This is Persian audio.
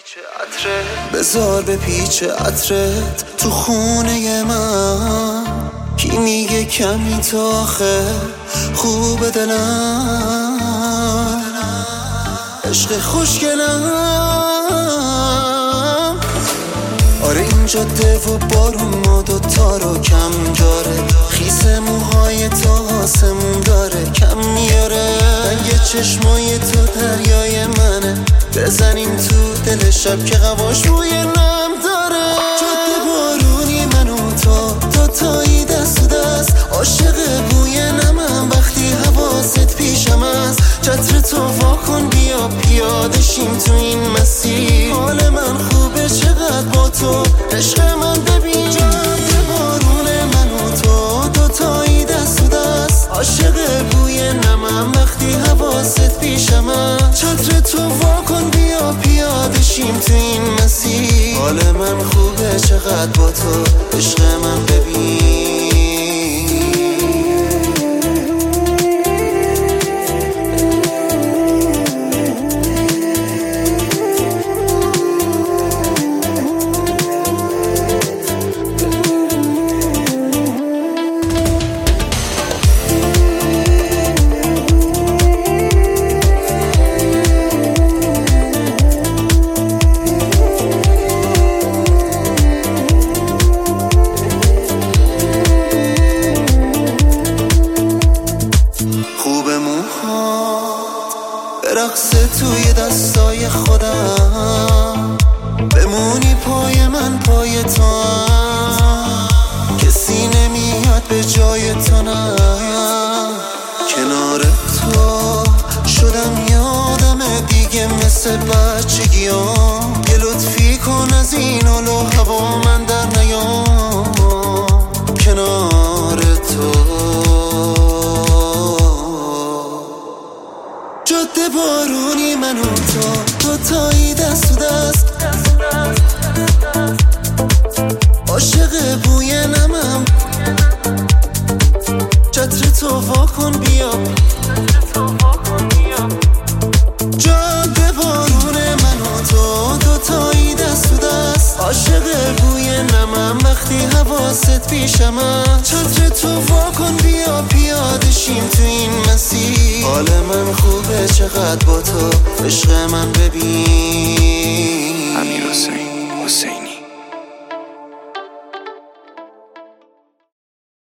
بذار به پیچ عطرت تو خونه من. کی میگه کمی تا آخر خوب دلم، عشق خوشگلم. آره این جاده و بارون ما دوتا رو کم داره، خیس موهای تا آسمون داره کم میاره. رنگ چشمای تو دریای منه، بزنیم تو دل شب که قواش بوی نم داره. جاده بارونی من و تو دوتایی دست و دست، عاشق بوی نمم وقتی حواست پیشم است. چتر تو واکن بیا پیاده شیم تو این مسیر، حال من خوبه چقدر با تو عشق من. ببین جاده بارون من و تو دوتایی دست و دست، عاشق بوی نمم وقتی حواست پیشم است. چتر تو واکن بیا پیاده شیم تو این مسیر، حال من خوبه چقدر با تو عشق من. ببین رقص توی دستای خودم، بمونی پای من پای تو هم. کسی نمیاد به جای تو، نه کنار تو شدم یادم دیگه مثل بچگیام. یه لطفی کن از این حال هوا من در نیام کنار تو. جاده بارونی من و تو دوتایی دست و دست، عاشق بوی نمم. چتر تو واکن بیا، جاده بارون من و تو دوتایی دست و دست، عاشق بوی نمم وقتی حواست پیشم است. چتر تو واکن بیا پیاده شیم تو این مسیر، حال من خوبه چقدر با تو عشق من. ببین